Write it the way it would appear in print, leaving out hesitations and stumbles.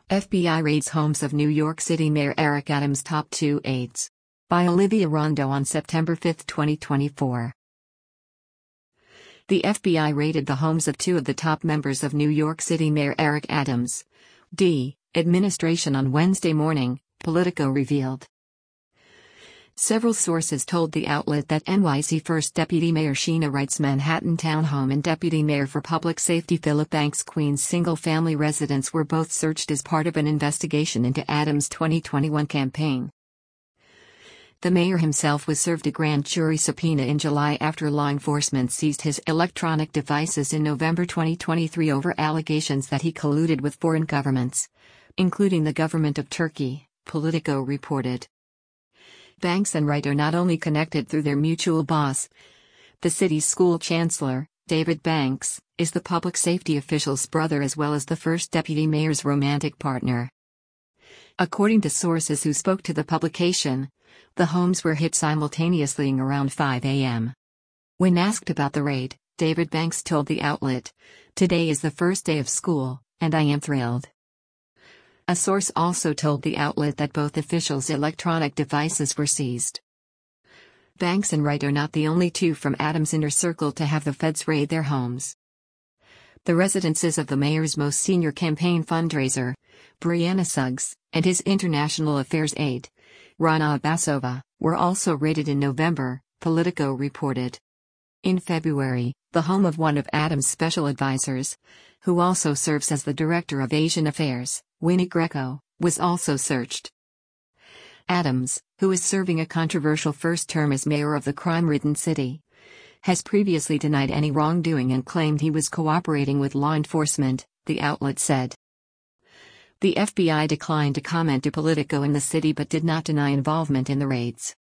FBI raids homes of New York City Mayor Eric Adams' top 2 aides. By Olivia Rondo on September 5, 2024. The FBI raided the homes of 2 of the top members of New York City Mayor Eric Adams' administration on Wednesday morning, Politico revealed. Several sources told the outlet that NYC First Deputy Mayor Sheena Wright's Manhattan townhome and Deputy Mayor for Public Safety Philip Banks' Queens single-family residence were both searched as part of an investigation into Adams' 2021 campaign. The mayor himself was served a grand jury subpoena in July after law enforcement seized his electronic devices in November 2023 over allegations that he colluded with foreign governments, including the government of Turkey, Politico reported. Banks and Wright are not only connected through their mutual boss. The city's school chancellor, David Banks, is the public safety official's brother as well as the first deputy mayor's romantic partner. According to sources who spoke to the publication, the homes were hit simultaneously around 5 a.m. When asked about the raid, David Banks told the outlet, "Today is the first day of school, and I am thrilled." A source also told the outlet that both officials' electronic devices were seized. Banks and Wright are not the only 2 from Adams' inner circle to have the feds raid their homes. The residences of the mayor's most senior campaign fundraiser, Brianna Suggs, and his international affairs aide, Rana Abbasova, were also raided in November, Politico reported. In February, the home of one of Adams' special advisors, who also serves as the Director of Asian Affairs, Winnie Greco, was also searched. Adams, who is serving a controversial first term as mayor of the crime-ridden city, has previously denied any wrongdoing and claimed he was cooperating with law enforcement, the outlet said. The FBI declined to comment to Politico in the city but did not deny involvement in the raids.